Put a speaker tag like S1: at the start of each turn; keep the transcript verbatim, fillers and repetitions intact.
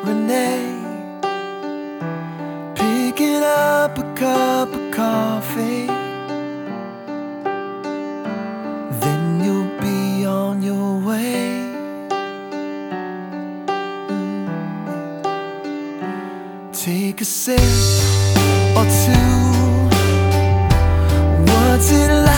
S1: Renee, picking up a cup of coffee, then you'll be on your way. Mm. Take a sip or two. What's it like?